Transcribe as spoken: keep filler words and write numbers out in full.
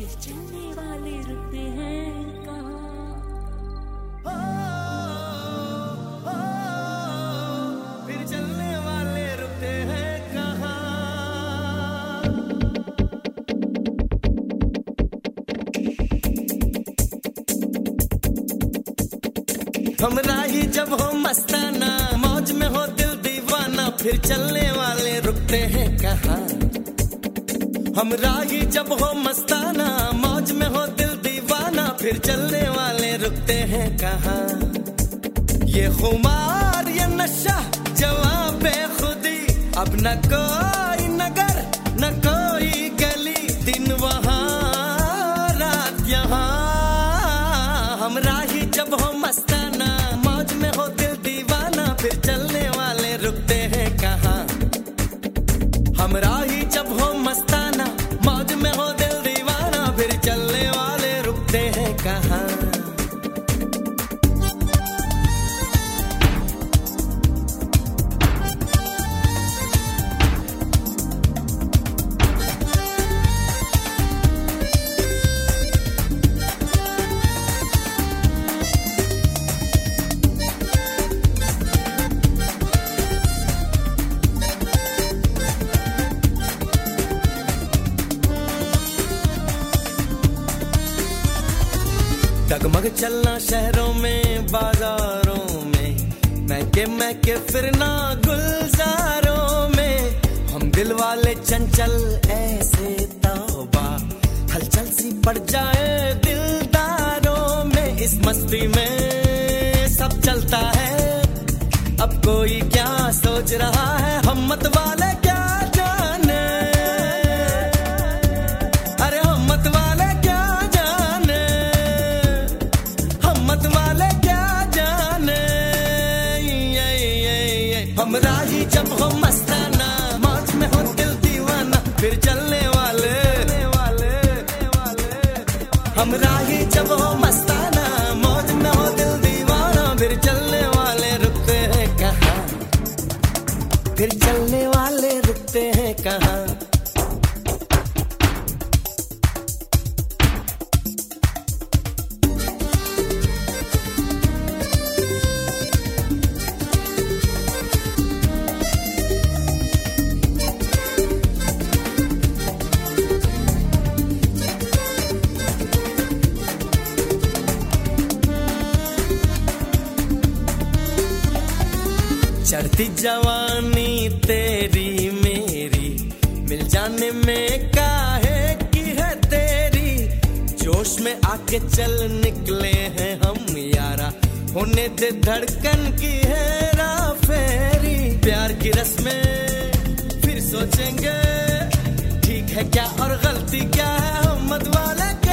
चलने वाले रुकते हैं कहाँ? ओ, ओ, फिर चलने वाले रुकते हैं कहाँ? हम राही जब हो मस्ताना, मौज में हो दिल दीवाना, फिर चलने वाले रुकते हैं कहाँ? हम राही जब हो मस्ताना, मौज में हो दिल दीवाना, फिर चलने वाले रुकते हैं कहाँ? ये खुमार ये नशा जवां बेखुदी, अब न कोई नगर न कोई गली, दिन वहाँ रात यहाँ। हम राही जब हो मस्ताना, मौज में हो दिल दीवाना, फिर चलने वाले रुकते हैं कहाँ? हम राही जब हो मस्ताना, मौज में हो दिल दीवाना, फिर चलने वाले रुकते हैं कहाँ? डगमग चलना शहरों में बाजारों में, महके महके फिरना गुलजारों में। हम दिल वाले चंचल ऐसे तौबा, हलचल सी पड़ जाए दिलदारों में। इस मस्ती में सब चलता है, अब कोई क्या सोच रहा है, हम मत वाले क्या जाने। अरे हम मत वाले क्या जाने, हम मत वाले क्या जाने। ये, ये, ये। हम राही जब हो मस्ताना, मौज में हो दिल दीवाना, फिर चलने वाले हम राही जब हो मस्ताना, मौज में हो दिल दीवाना, फिर चलने वाले रुकते हैं कहाँ? फिर चलने वाले रुकते हैं कहाँ? चढ़ती जवानी तेरी मेरी, मिल जाने में काहे की है तेरी। जोश में आके चल निकले हैं हम यारा, होने दे धड़कन की हेरा फेरी। प्यार की रस्में फिर सोचेंगे, ठीक है क्या और गलती क्या है, हम मत वाले